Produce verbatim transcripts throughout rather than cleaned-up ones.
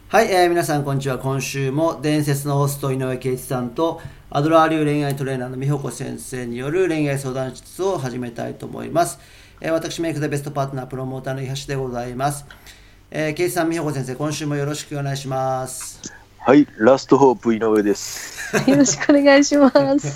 はい、えー皆さんこんにちは。今週も伝説のホスト井上圭一さんとアドラー流恋愛トレーナーの美穂子先生による恋愛相談室を始めたいと思います。えー私メイクザベストパートナープロモーターの伊橋でございます。えー、圭一さん、美穂子先生、今週もよろしくお願いします。 はい、ラストホープ井上です。 よろしくお願いします。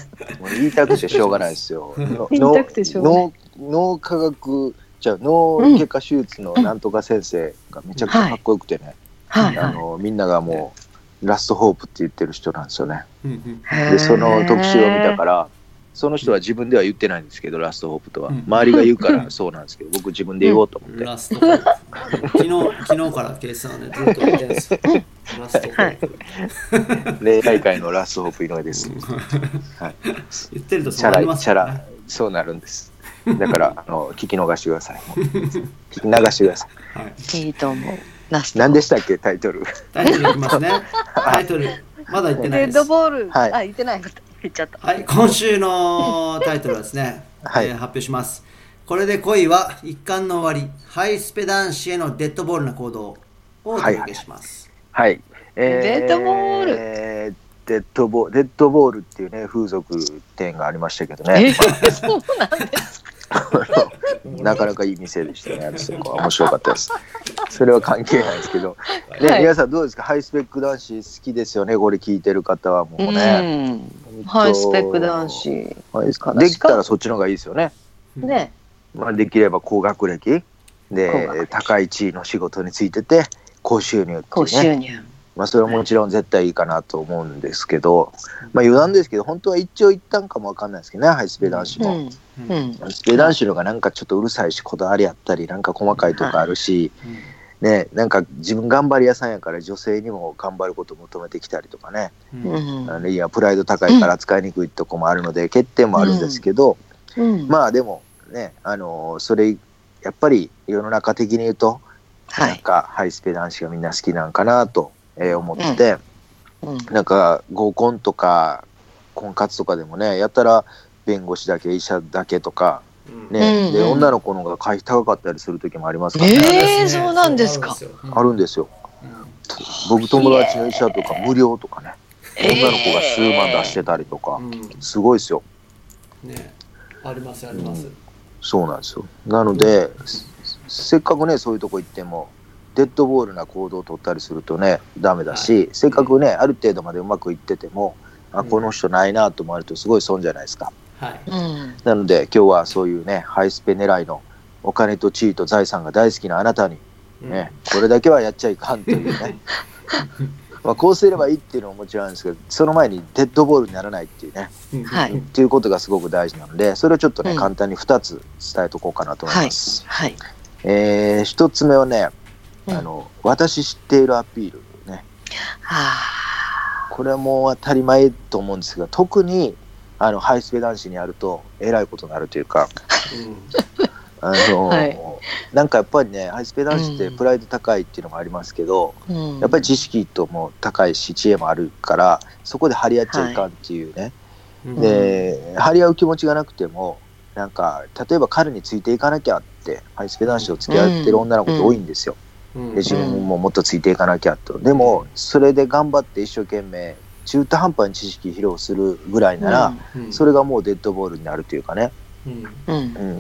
もう言いたくてしょうがないですよ。 言いたくてしょうがない。 脳脳科学じゃあ脳外科手術のなんとか先生がめちゃくちゃかっこよくてね、 はいあのみんながもうラストホープって言ってる人なんですよね。 はい、 でその特集を見たから、その人は自分では言ってないんですけど、ラストホープとは周りが言うからそうなんですけど、僕自分で言おうと思って、 ラストホープ昨日昨日から圭一さんはねずっと言ってるんですよ。ラストホープ、 恋愛界のラストホープ井上です。はい、 言ってるとそうなりますからね。 チャラそうなるんです。だからあの聞き逃してください。聞き流してください。 はい、 いいと思う。 何でしたっけタイトル？ タイトルいきますね。タイトルまだ言ってないです。 デッドボール、 はい、 あ、言ってないこと言っちゃった。 はい、今週のタイトルはですね、 はい、 えー、発表します。これで恋は一巻の終わり、ハイスペ男子へのデッドボールな行動をお届けします。 はい、はい、えー、デッドボール、 えー、デッドボール、デッドボールっていうね風俗店がありましたけどね。 えー、そうなんですか。 なかなかいい店でしたね。あれそこは面白かったです。それは関係ないですけど、ね、はい、皆さんどうですか？ハイスペック男子好きですよね。これ聞いてる方はもうね。 うん、ハイスペック男子。 できたらそっちの方がいいですよね。 ね。 まあ、できれば高学歴で高い地位の仕事についてて高収入っていうね。 高収入。 まあそれはもちろん絶対いいかなと思うんですけど、まあ余談ですけど本当は一長一短かもわかんないですけどね、ハイスペ男子も、うんうん、ハイスペ男子のがなんかちょっとうるさいしこだわりあったりなんか細かいとこあるし、はいね、なんか自分頑張り屋さんやから女性にも頑張ることを求めてきたりとかね、うん、あのいやプライド高いから使いにくいとこもあるので欠点もあるんですけど、うんうん、まあでもね、あのそれやっぱり世の中的に言うと、はい、なんかハイスペ男子がみんな好きなんかなとえー、思って、うんうん、なんか合コンとか婚活とかでもねやったら弁護士だけ医者だけとか、ね、うん、で女の子の方が会費高かったりする時もありますからね。 えー、そうなんですか。 あるんですよ、うん、僕友達の医者とか無料とかね、えー、女の子が数万出してたりとか、うん、すごいですよ、 ね、ありますあります、うん、 そうなんですよ。なので、うん、せっかくねそういうとこ行ってもデッドボールな行動を取ったりするとねダメだし、はい、せっかくねある程度までうまくいってても、うん、あこの人ないなと思われるとすごい損じゃないですか、はい、なので今日はそういうねハイスペ狙いのお金と地位と財産が大好きなあなたに、ねうん、これだけはやっちゃいかんというねまあこうすればいいっていうのももちろんあるんですけどその前にデッドボールにならないっていうね、はい、っていうことがすごく大事なのでそれをちょっとね、うん、簡単にふたつ伝えとこうかなと思います、はいはいえー、ひとつめはねあのうん、私知っているアピールね、はあ、これはもう当たり前と思うんですが特にあのハイスペ男子にやるとえらいことになるというか、うん、あの、はい、なんかやっぱりねハイスペ男子ってプライド高いっていうのもありますけど、うん、やっぱり知識とも高いし知恵もあるからそこで張り合っちゃいかんっていうね、はい、で張り合う気持ちがなくてもなんか例えば彼についていかなきゃってハイスペ男子と付き合ってる女の子って多いんですよ、うんうんで自分ももっとついていかなきゃと、うん、でもそれで頑張って一生懸命中途半端に知識披露するぐらいなら、うん、それがもうデッドボールになるというかね、うんうん、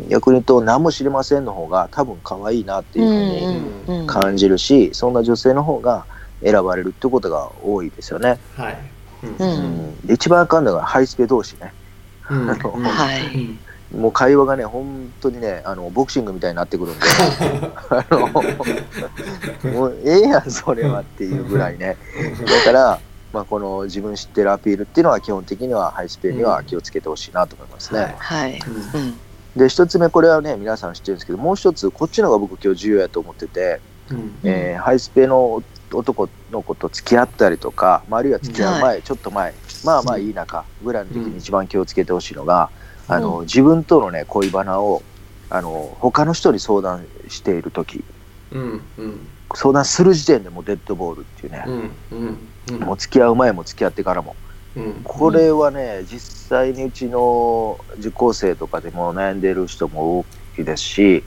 逆に言うと何も知りませんの方が多分可愛いなっていうふうに感じるし、そんな女性の方が選ばれるってことが多いですよね、はいうんうん、で一番あかんのがハイスペ同士ね、うんあのはいもう会話がね本当にねあのボクシングみたいになってくるんであのもうええやんそれはっていうぐらいねだから、まあ、この自分知ってるアピールっていうのは基本的にはハイスペには気をつけてほしいなと思いますね、うんはいうん、で一つ目これはね皆さん知ってるんですけどもう一つこっちの方が僕今日重要やと思ってて、うんえー、ハイスペの男の子と付き合ったりとか、まあ、あるいは付き合う前、はい、ちょっと前まあまあいい仲ぐらいの時に一番気をつけてほしいのがあの、うん、自分とのね恋バナをあの他の人に相談している時、うんうん、相談する時点でもうデッドボールっていうね、うんうんうん、もう付き合う前も付き合ってからも、うん、これはね実際にうちの受講生とかでも悩んでる人も多いですし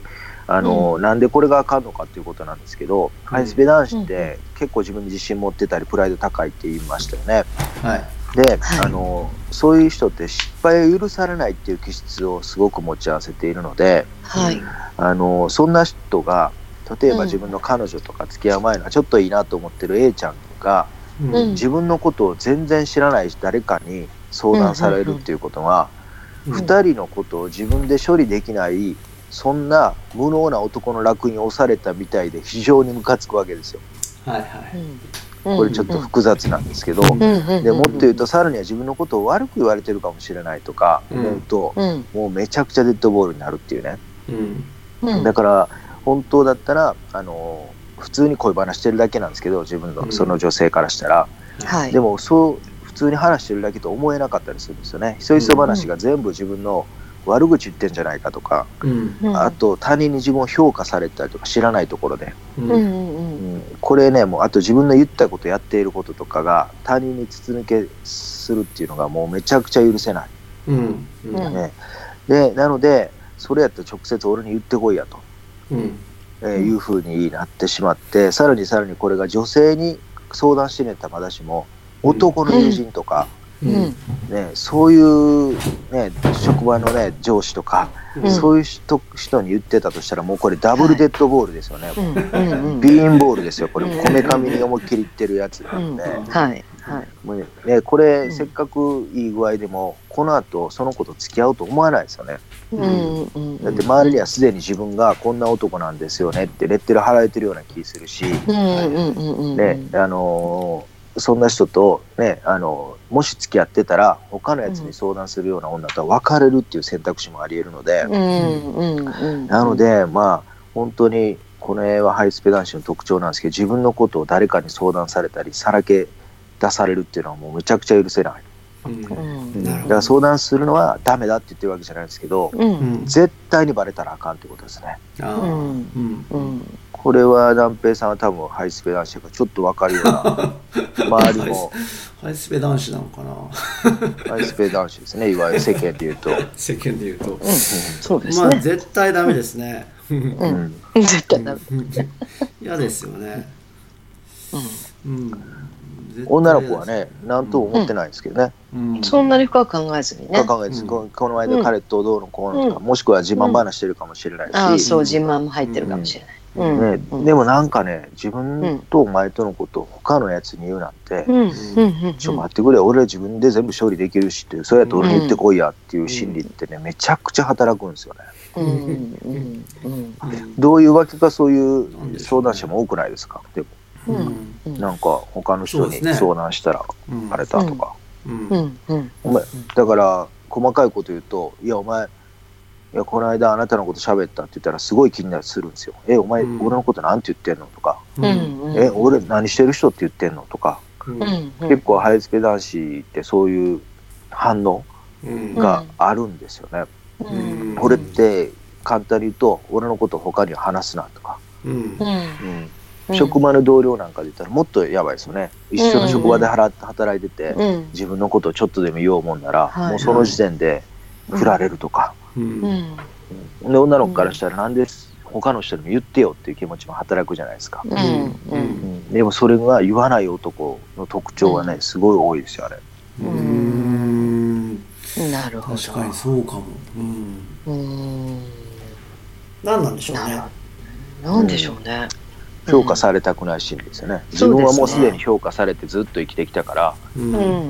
あの、うん、なんでこれがあかんのかっていうことなんですけど、うん、ハイスペ男子って結構自分に自信持ってたりプライド高いって言いましたよね。はい、で、はい、あのそういう人って失敗を許されないっていう気質をすごく持ち合わせているので、はい、あのそんな人が例えば自分の彼女とか付き合う前のちょっといいなと思ってる A ちゃんが、うん、自分のことを全然知らない誰かに相談されるっていうことは、うんうんうん、ふたりのことを自分で処理できないそんな無能な男の楽に押されたみたいで非常にムカつくわけですよ。はいはい、これちょっと複雑なんですけど、うん、でもっと言うとさらには自分のことを悪く言われてるかもしれないとか思うと、うん、もうめちゃくちゃデッドボールになるっていうね、うん、だから本当だったらあの普通に恋話してるだけなんですけど自分のその女性からしたら、うん、でもそう普通に話してるだけと思えなかったりするんですよね。ひそひそ話が全部自分の悪口言ってんじゃないかとか、うん、あと他人に自分を評価されたりとか知らないところで、うんうん、これねもうあと自分の言ったことやっていることとかが他人に筒抜けするっていうのがもうめちゃくちゃ許せない、うんうんね、でなのでそれやったら直接俺に言ってこいやと、うんえー、いうふうになってしまってさらにさらにこれが女性に相談してねったらまだしも男の友人とか、うんね、そういう、ね、職場の、ね、上司とか、うん、そういう 人, 人に言ってたとしたらもうこれダブルデッドボールですよね、はい、ビーンボールですよこれこめかみに思いっきりいってるやつなんで、うんはいはいもうね、これ、うん、せっかくいい具合でもこの後その子と付き合おうと思わないですよね、うんうん、だって周りにはすでに自分がこんな男なんですよねってレッテル貼られてるような気するし、ねあのーそんな人と、ね、あのもし付き合ってたら他のやつに相談するような女とは別れるっていう選択肢もあり得るので、うんうんうん、なのでまあ本当にこれはハイスペ男子の特徴なんですけど自分のことを誰かに相談されたりさらけ出されるっていうのはもうめちゃくちゃ許せない、うんうん、だから相談するのはダメだって言ってるわけじゃないですけど、うん、絶対にバレたらあかんってことですね、うんうんうん、これは南平さんは多分ハイスペ男子だからちょっと分かるような周りもハイスペ男子なのかなハイスペ男子ですねいわゆる世間で言うと世間で言うと、うん、 そうですね、 まあ絶対ダメですね、 うん、絶対ダメ嫌ですよね、うんうん、 女の子はね何とも思ってないんですけどね、 うんうん、そんなに深く考えずにね考えず、うん、この間彼とどうのこうのとか、うん、もしくは自慢話してるかもしれないし、うん、 あそう自慢も入ってるかもしれない、うんねうん、でもなんかね自分とお前とのことを他のやつに言うなんて、うん、ちょっと待ってくれ俺は自分で全部処理できるしっていうそうやって俺に言ってこいやっていう心理ってねめちゃくちゃ働くんですよね、うんうんうん、どういうわけかそういう相談者も多くないですかでも、うん、なんか他の人に相談したらあれだとか、うんうんうん、お前だから細かいこと言うといやお前いやこの間あなたのこと喋ったって言ったらすごい気になりするんですよ。えお前、うん、俺のことなんて言ってんのとか、うん、え俺何してる人って言ってんのとか、うん、結構ハイスペ男子ってそういう反応があるんですよね、うんうん、俺って簡単に言うと俺のことを他には話すなとか、うんうん、職場の同僚なんかで言ったらもっとやばいですよね。一緒の職場で働いてて、うん、自分のことをちょっとでも言おうもんなら、はい、もうその時点で振られるとか、うんうん、で女の子からしたらなんで他の人にも言ってよっていう気持ちも働くじゃないですか、うんうんうん、でもそれが言わない男の特徴はね、うん、すごい多いですよあれ。うーんなるほど確かにそうかも、うん、うーん何なんでしょうねなんでしょうね、 うん、評価されたくない心理ですよね。自分はもうすでに評価されてずっと生きてきたから、うん、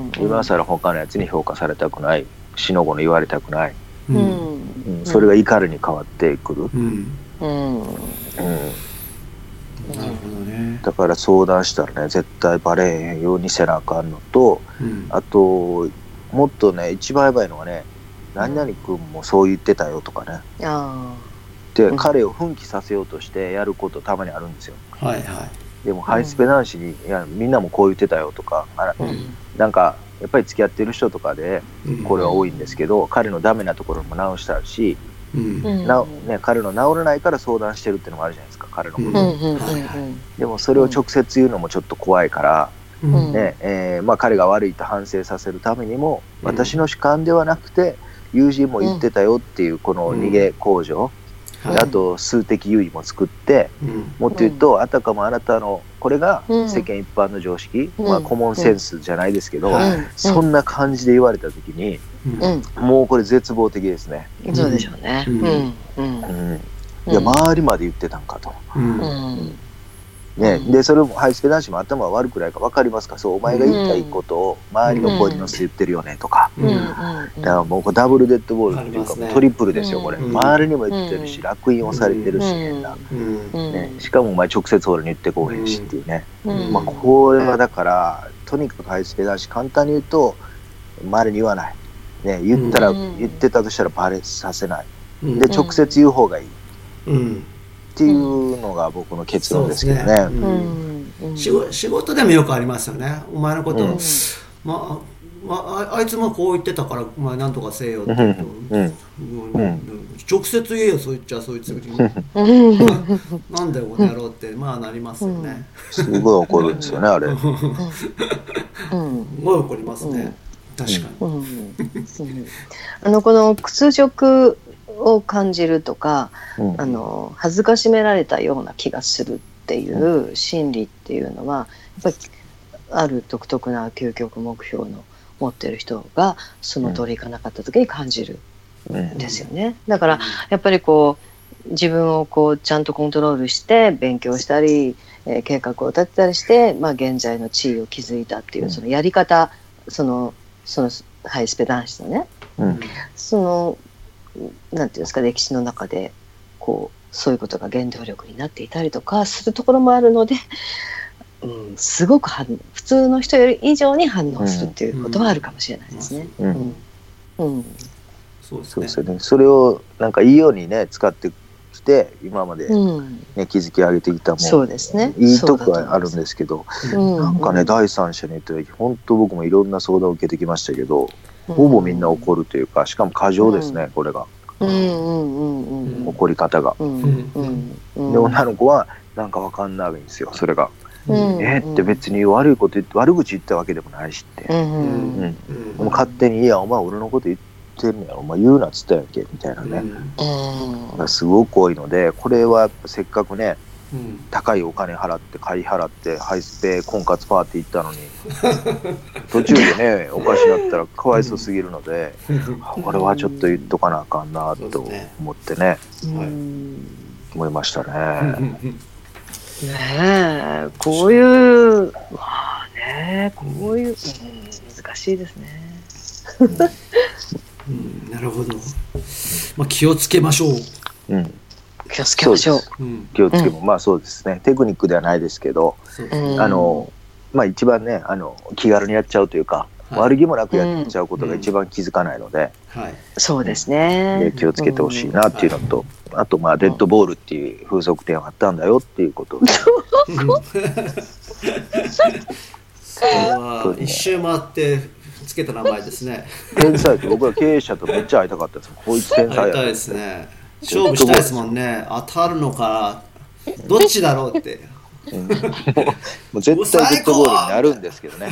今更他のやつに評価されたくないしのごの言われたくない、うんうん、それが怒りに変わってくる、うんうんうん、なるほどね。だから相談したらね絶対バレへんようにせなあかんのと、うん、あともっとね一番やばいのはね何々君もそう言ってたよとかね、うん、あで、うん、彼を奮起させようとしてやることたまにあるんですよ、はいはい、でもハイスペ男子に、うん、いやみんなもこう言ってたよとかあら、うん、なんかやっぱり付き合ってる人とかでこれは多いんですけど、うん、彼のダメなところも直したし、うんなね、彼の治らないから相談してるっていうのもあるじゃないですか彼のこと、うんはいはい、でもそれを直接言うのもちょっと怖いから、うんねえーまあ、彼が悪いと反省させるためにも、うん、私の主観ではなくて友人も言ってたよっていうこの逃げ口上、 はいあと数的優位も作って、 うんもっと言うと、あたかもあなたのこれがうん世間一般の常識、 うんまあ、コモンセンスじゃないですけど、 はいそんな感じで言われた時にうんうんもうこれ絶望的ですね、 うんそうでしょうね。 ううんんうんうんいや周りまで言ってたんかと、 うんうんねうんでそれもハイスペ男子も頭悪くないか分かりますか、そうお前が言いたいことを周りが声に乗せて言ってるよねとか、 うんうんだからもうこれダブルデッドボールっていうか、 ありますねトリプルですよこれ、 うん周りにも言ってるし、 うん烙印押されてるし、変なうんうんね、しかもお前直接俺に言ってこうへんしっていうね、 うんまあ、これはだからとにかくハイスペ男子簡単に言うと周りに言わない、ね、言ったら、 うん言ってたとしたらバレさせないうんで直接言う方がいいっうんていうのが僕の結論ですけどね。 そうですねううんん仕事仕事でもよくありますよね。お前のこと、 うんまあ、まあ、あいつもこう言ってたからお前なんとかせえよってう言うと、 んうんうんうん直接言えよそう言っちゃそいつにうんなんだよこの野郎ってまあなりますよね。 すごい怒るんですよねあれ。 うんすごい怒りますね。確かに。 うんうんあのこの屈辱を感じるとか、 うんあの恥ずかしめられたような気がするっていう心理っていうのはやっぱりある独特な究極目標の持ってる人がその通りいかなかった時に感じるうんんですよね。だからやっぱりこう自分をこうちゃんとコントロールして勉強したり、えー計画を立てたりして、まあ、現在の地位を築いたっていうそのやり方、そのそのハイスペ男子のね、 うんそのなんていうんですか、歴史の中でこうそういうことが原動力になっていたりとかするところもあるので、うん、すごく反応普通の人より以上に反応するっていうことはあるかもしれないですね。 ううんんうんそうですね。 そうですよね。それをなんかいいようにね使ってきて今まで、ねうん築き上げてきたもそうですね。 いいとこはあるんですけど、 うんなんかね、第三者に言って本当僕もいろんな相談を受けてきましたけど、ほぼみんな怒るというか、しかも過剰ですね、 うんこれがうんうんうんうん怒り方が。 うんうんうんで女の子はなんかわかんないんですよそれが。 うんえーって別に悪いこと言って悪口言ったわけでもないしって、 うんううんんでも勝手に「いやお前俺のこと言ってるんやろお前言うなっつったやんけ」みたいなね、 うんがすごく多いので、これはやっぱせっかくねうん高いお金払って買い払ってハイスペ婚活パーティー行ったのに途中でねおかしなったらかわいそうすぎるので、あこれはちょっと言っとかなあかんなと思ってねうん思いましたね。 ねえこういうまあねこういう、うん、難しいですね。 うんなるほど。まあ気をつけましょう。 うん、 気をつけましょう。 うん気をつけも、まあそうですねテクニックではないですけど、 そうですねうんあのまあ一番ねあの気軽にやっちゃうというか、 はい悪気もなくやっちゃうことが一番気づかないので、 はい。 そうですね。 で気をつけてほしいなっていうのと、あとまあデッドボールっていう風俗店があったんだよっていうことをねそれは一周回ってつけた名前ですね。 天才って僕は経営者とめっちゃ会いたかったです。こいつ天才ややりたいですね。勝負したいですもんね。当たるのかどっちだろうって。 うんもうもう絶対デッドボールになるんですけどね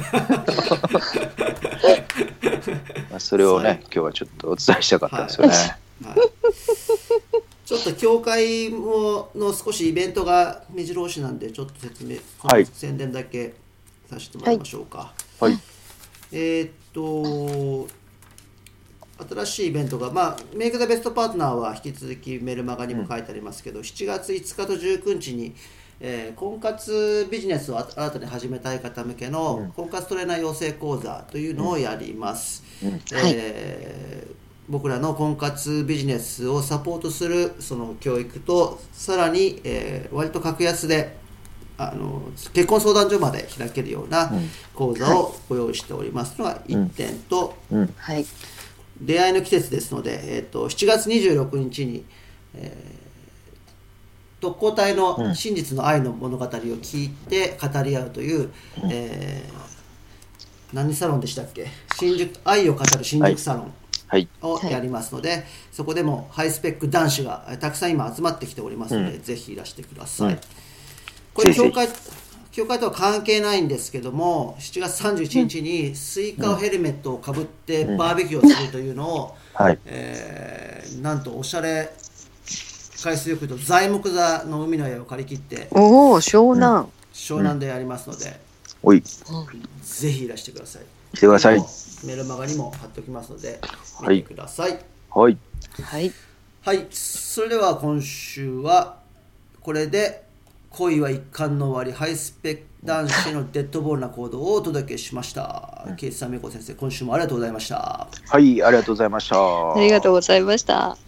まあそれをね今日はちょっとお伝えしたかったですよね、 はい、ちょっと協会もの少しイベントが目白押しなんでちょっと説明、 はい宣伝だけさせてもらいましょうか。 はいえーっと新しいイベントが、まあ、メイク・ザ・ベスト・パートナーは引き続きメルマガにも書いてありますけど、うん、しちがついつかとじゅうくにちに、えー、婚活ビジネスを新たに始めたい方向けの、うん、婚活トレーナー養成講座というのをやります、うんうんえーはい、僕らの婚活ビジネスをサポートするその教育とさらに、えー、割と格安であの結婚相談所まで開けるような講座をご用意しておりますのがいってんと、 うんうんはい出会いの季節ですので、えー、としちがつにじゅうろくにちに、えー、特攻隊の真実の愛の物語を聞いて語り合うという、うんえー、何サロンでしたっけ、新宿愛を語る新宿サロンをやりますので、はいはい、そこでもハイスペック男子がたくさん今集まってきておりますので、うん、ぜひいらしてください、うん、これ教会教会とは関係ないんですけども、しちがつさんじゅういちにちにスイカをヘルメットをかぶってバーベキューをするというのを、 うんはいえー、なんとおしゃれ海水浴と材木座の海の家を借り切っておお、湘南。 湘南でやりますので、 おい、 ぜひいらしてください。 来てください。 メルマガにも貼っておきますのではい見てください。 はい。 はい。 はい、それでは今週はこれで恋は一巻の終わりハイスペック男子のデッドボールな行動をお届けしました。ケイチさん、メイコ先生、今週もありがとうございました。 はい、ありがとうございました。 ありがとうございました。